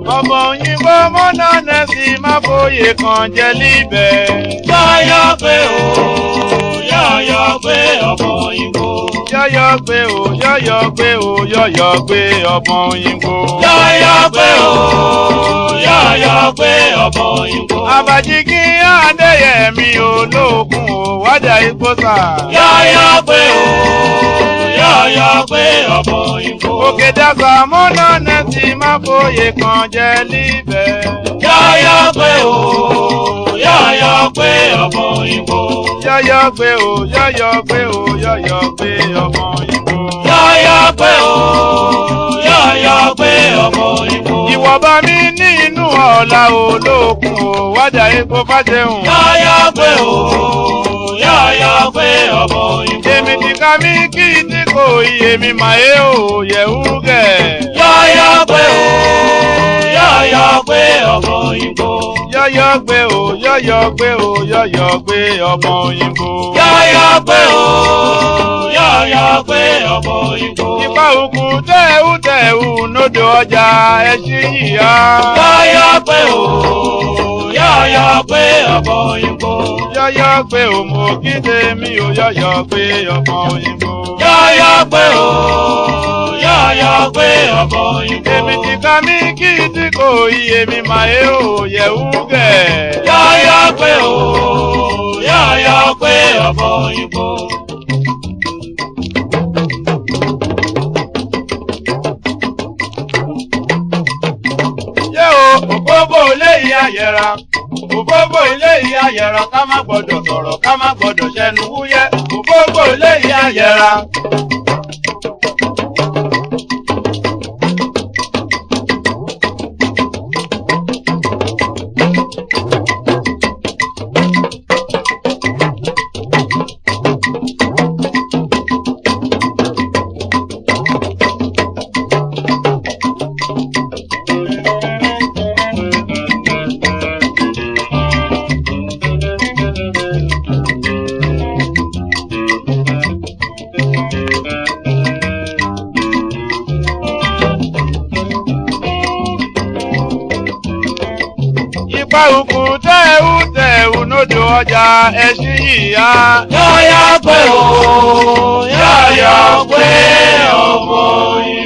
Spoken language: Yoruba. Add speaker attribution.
Speaker 1: ọmọ òyìnbó mọ́nà nẹ́sì má fòye kan jẹ líbẹ̀.
Speaker 2: Yọ̀yọ̀ pé o, yọ̀yọ̀ pé ọmọ òyìnbó.
Speaker 1: Yọ̀yọ̀ pé o, yọ̀yọ̀ pé o, yọ̀yọ̀ pé ọmọ òyìnbó.
Speaker 2: Yọ̀yọ̀ pé o, yọ̀yọ̀ pé ọmọ òyìnbó.
Speaker 1: Àbàjìgí Adéyẹmí olókun ò wájà ìgbósà.
Speaker 2: Yọ̀yọ̀ pé o, yọ̀yọ̀ pé ọmọ òyìnbó.
Speaker 1: Òkè dàgbà mọ́nà nẹ́sì má fòye kan jẹ líbẹ̀.
Speaker 2: Yọ̀yọ̀ pé o, yọ̀yọ̀ pé ọmọ òyìnbó.
Speaker 1: Yọ̀yọ̀ pé o, yọ̀yọ̀ pé o, yọ̀yọ̀ pé ọmọ òyìnbó.
Speaker 2: Yọ̀yọ̀ pé o, yọ̀yọ̀ pé ọmọ òyìnbó.
Speaker 1: Ìwọ bá mi ní inú ọ̀la olókun ò wájà epo fàjẹun.
Speaker 2: Yọ̀yọ̀ pé o, yọ̀yọ̀ pé ọmọ òyìnbó.
Speaker 1: Èmi ti ká mi kí tí kò iye mi mà é o yẹ̀wù gẹ̀.
Speaker 2: Yọ̀yọ̀ pé o, yọ̀yọ̀ pé ọmọ òyìnbó.
Speaker 1: Yọ̀yọ̀ pé o, yọ̀yọ̀ pé o, yọ̀yọ̀ pé ọmọ òyìnbó.
Speaker 2: Yọ̀yọ̀ pé o, yọ̀yọ̀ pé ọmọ òyìnbó.
Speaker 1: Ipa òkú tẹ̀hú nódò ọjà ẹṣin yíya.
Speaker 2: Yọ̀yọ̀ pé o, yọ̀yọ̀ pé ọmọ òyìnbó.
Speaker 1: Yọ̀yọ̀ pé o, mo kí tèmi o, yọ̀yọ̀ pé ọmọ òyìnbó.
Speaker 2: Yọ̀yọ̀ pé o, yọ̀yọ̀ pé ọmọ òyìnbó.
Speaker 1: Èmi ti ká mi kí tí kò iye mi mà é o yẹ̀wù gẹ̀.
Speaker 2: Yọ̀yọ̀ pé o, yọ̀yọ̀ pé ọmọ òyìnbó.
Speaker 1: Yé o, òpópó ilé ìyá yẹra. Òpópó ilé ìyá yẹra ká má gbọdọ̀ sọ̀rọ̀ ká má gbọdọ̀ ṣẹnu wúyẹ́. Òpópó ilé ìyá yẹra. Ipa òkú tẹ̀hú nódò ọjà ẹṣin yíya.
Speaker 2: Yọ̀yọ̀ pé o, yọ̀yọ̀ pé ọmọ òyìnbó.